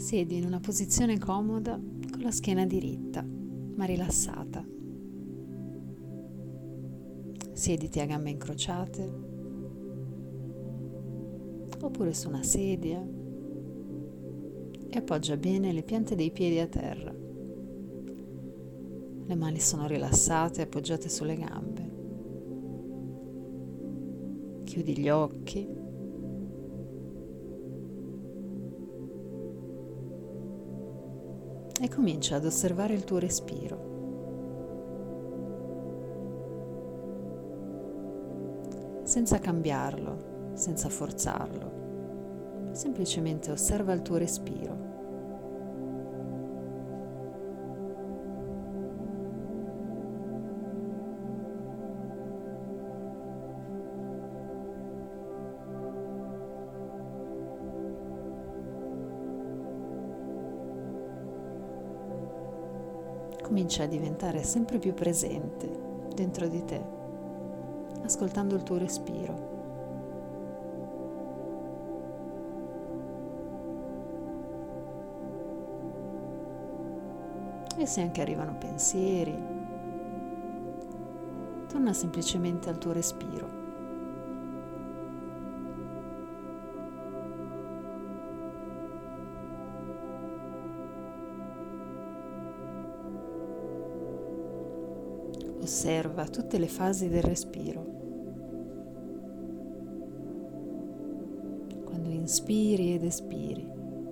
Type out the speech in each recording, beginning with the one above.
Siedi in una posizione comoda con la schiena diritta, ma rilassata. Siediti a gambe incrociate oppure su una sedia e appoggia bene le piante dei piedi a terra. Le mani sono rilassate e appoggiate sulle gambe. Chiudi gli occhi e comincia ad osservare il tuo respiro. Senza cambiarlo, senza forzarlo, semplicemente osserva il tuo respiro. Comincia a diventare sempre più presente dentro di te, ascoltando il tuo respiro. E se anche arrivano pensieri, torna semplicemente al tuo respiro. Osserva tutte le fasi del respiro. Quando inspiri ed espiri.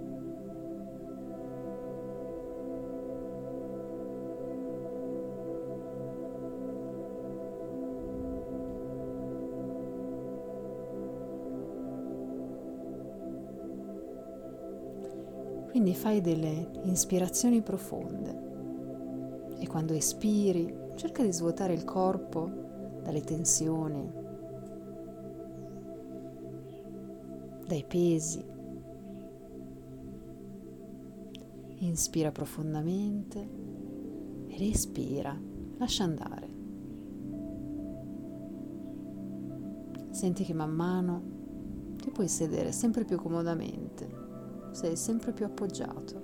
Quindi fai delle ispirazioni profonde e quando espiri cerca di svuotare il corpo dalle tensioni, dai pesi. Inspira profondamente ed espira, lascia andare. Senti che man mano ti puoi sedere sempre più comodamente. Sei sempre più appoggiato.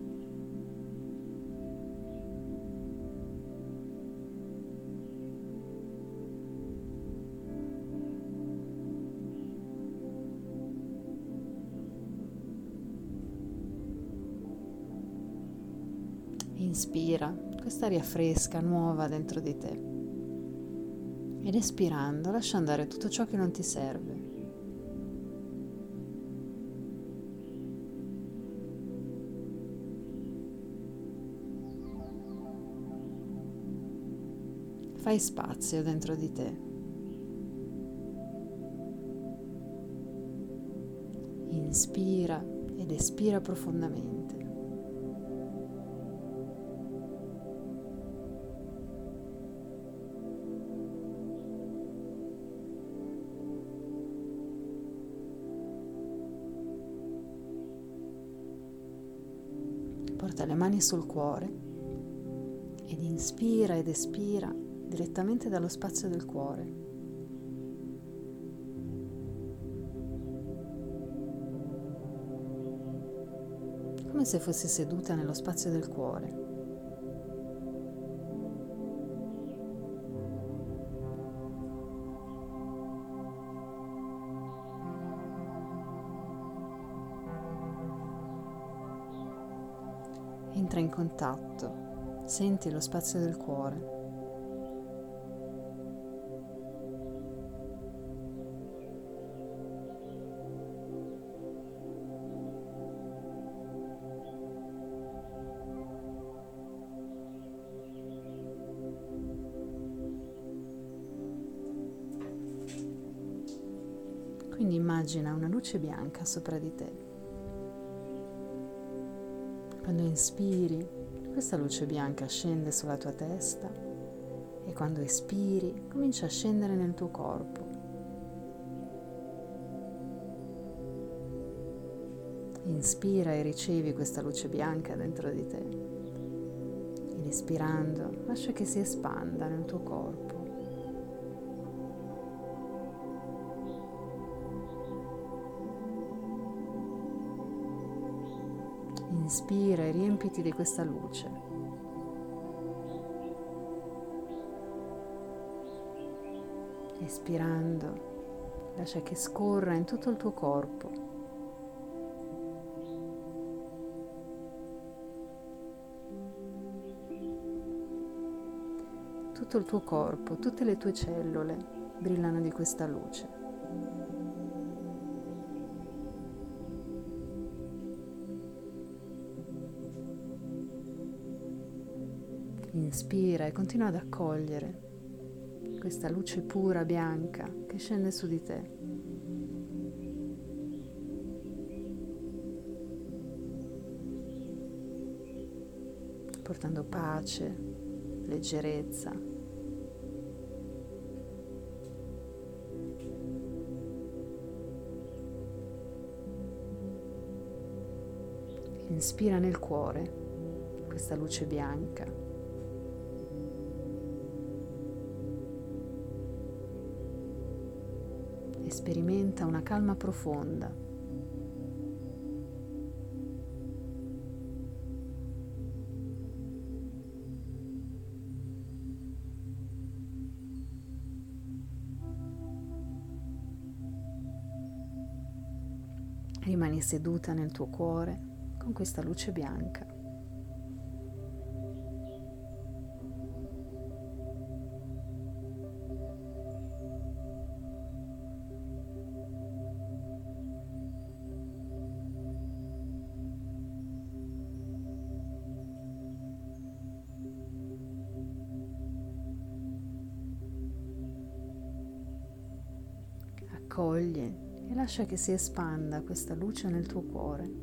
Inspira quest'aria fresca, nuova dentro di te. Ed espirando lascia andare tutto ciò che non ti serve. Fai spazio dentro di te. Inspira ed espira profondamente. Porta le mani sul cuore ed inspira ed espira direttamente dallo spazio del cuore. Come se fossi seduta nello spazio del cuore. Entra in contatto, senti lo spazio del cuore. Quindi immagina una luce bianca sopra di te. Quando inspiri, questa luce bianca scende sulla tua testa e quando espiri comincia a scendere nel tuo corpo. Inspira e ricevi questa luce bianca dentro di te ed espirando lascia che si espanda nel tuo corpo. Inspira e riempiti di questa luce. Espirando, lascia che scorra in tutto il tuo corpo. Tutto il tuo corpo, tutte le tue cellule brillano di questa luce. Inspira e continua ad accogliere questa luce pura bianca che scende su di te. Portando pace, leggerezza. Inspira nel cuore questa luce bianca. E sperimenta una calma profonda. Rimani seduta nel tuo cuore con questa luce bianca. Accogli e lascia che si espanda questa luce nel tuo cuore.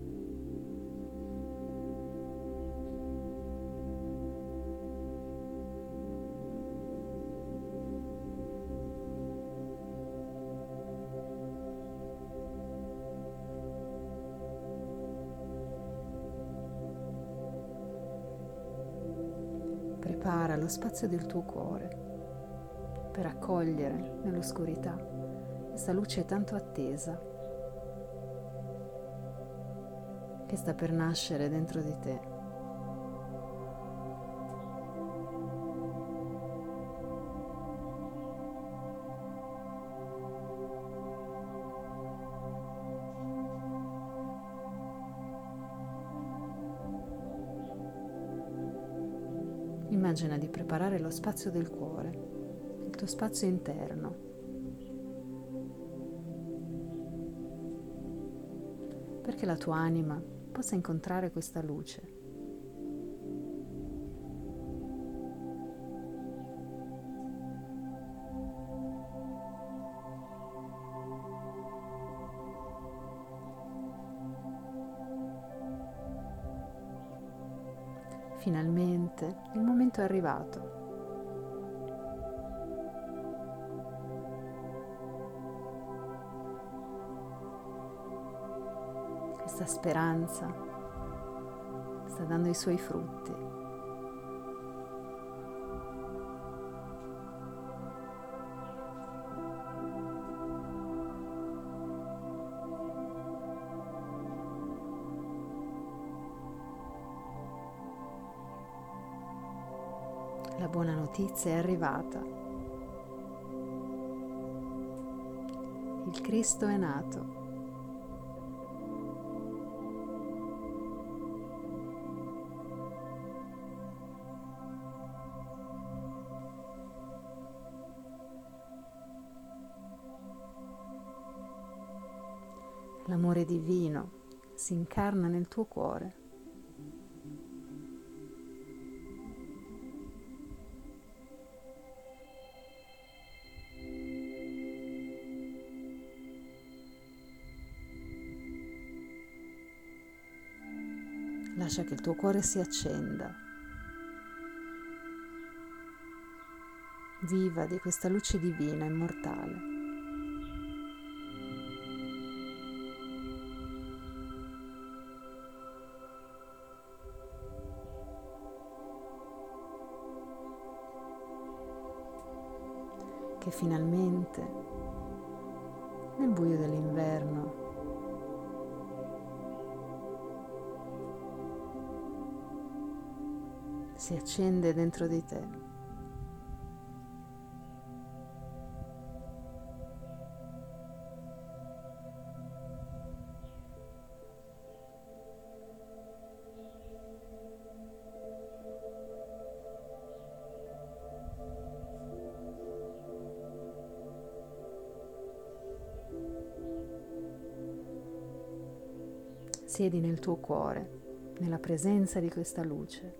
Prepara lo spazio del tuo cuore per accogliere nell'oscurità questa luce tanto attesa che sta per nascere dentro di te. Immagina di preparare lo spazio del cuore, il tuo spazio interno, perché la tua anima possa incontrare questa luce. Finalmente il momento è arrivato. Questa speranza sta dando i suoi frutti. La buona notizia è arrivata. Il Cristo è nato. L'amore divino si incarna nel tuo cuore. Lascia che il tuo cuore si accenda. Viva di questa luce divina immortale. Che finalmente, nel buio dell'inverno, si accende dentro di te. Siedi nel tuo cuore, nella presenza di questa luce.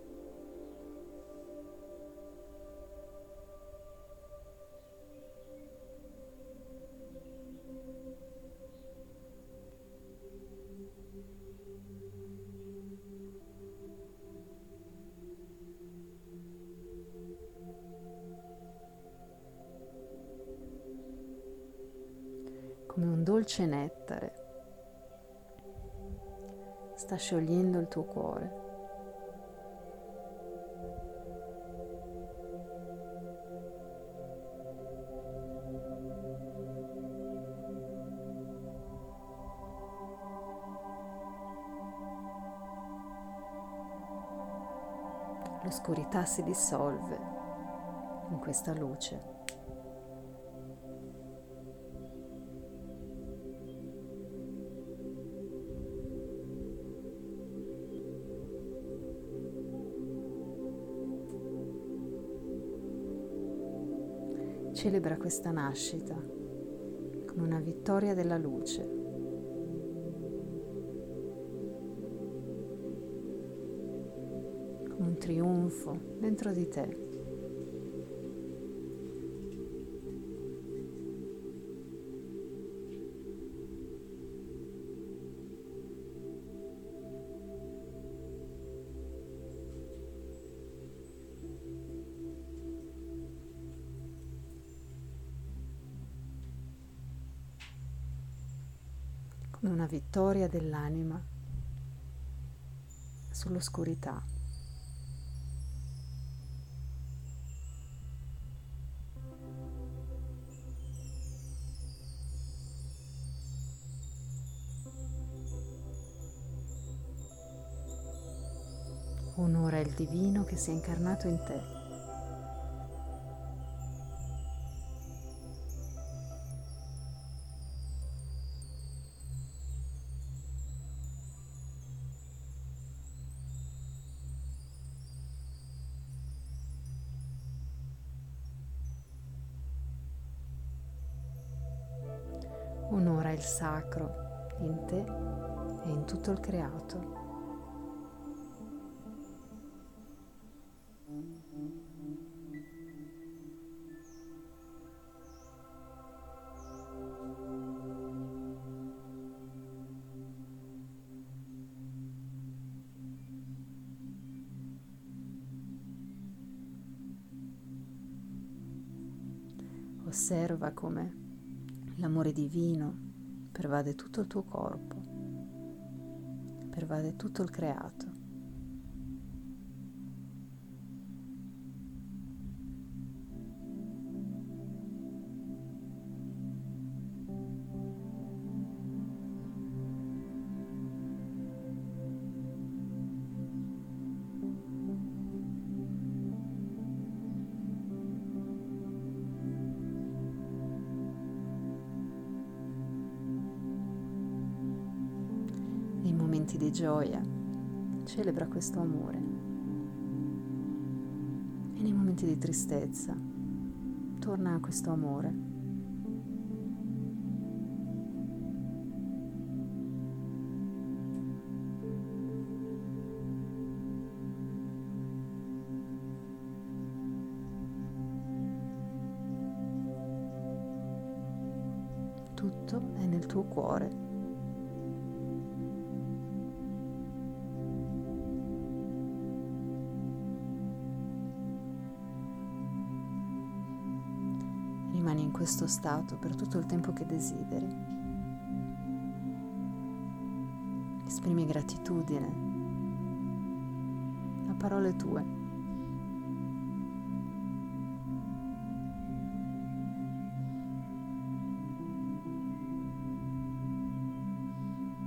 Come un dolce nettare sta sciogliendo il tuo cuore. L'oscurità si dissolve in questa luce. Celebra questa nascita come una vittoria della luce. Come un trionfo dentro di te. Come una vittoria dell'anima sull'oscurità. Onora il divino che si è incarnato in te. Onora il sacro in te e in tutto il creato. Osserva come l'amore divino pervade tutto il tuo corpo, pervade tutto il creato. Nei momenti di gioia celebra questo amore e nei momenti di tristezza torna a questo amore. Tutto è nel tuo cuore. Rimani in questo stato per tutto il tempo che desideri. Esprimi gratitudine a parole tue.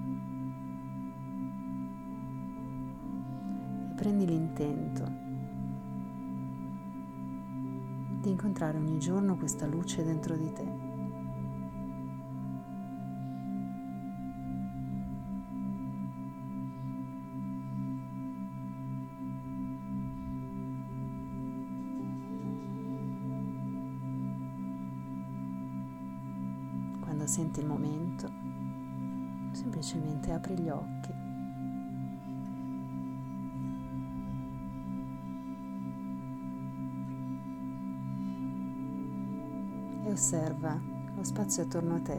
E prendi l'intento di incontrare ogni giorno questa luce dentro di te. Quando senti il momento, semplicemente apri gli occhi e osserva lo spazio attorno a te,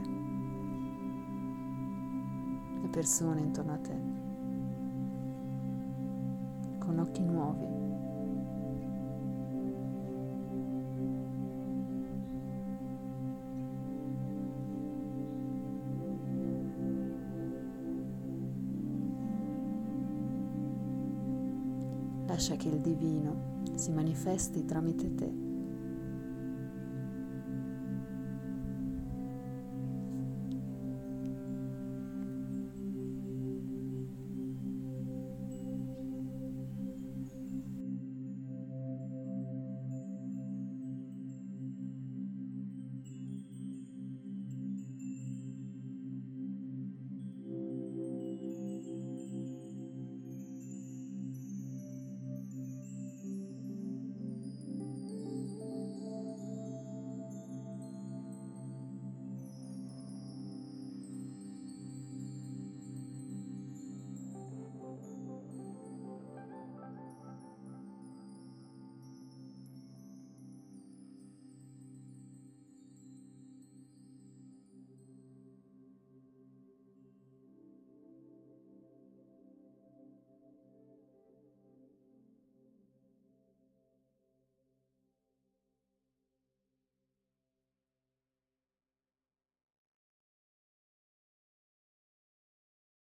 le persone intorno a te, con occhi nuovi. Lascia che il divino si manifesti tramite te.